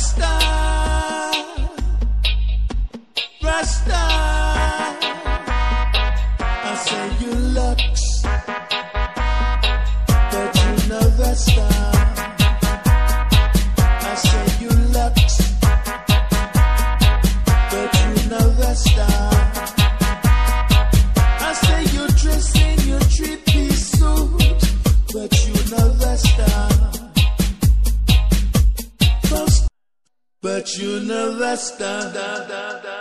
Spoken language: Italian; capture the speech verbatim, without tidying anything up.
Rasta, Rasta. I say you looks, but you know Rasta. I say you looks, but you know Rasta. I say you dress in your three-piece suit, but you know Rasta. But you know Rasta.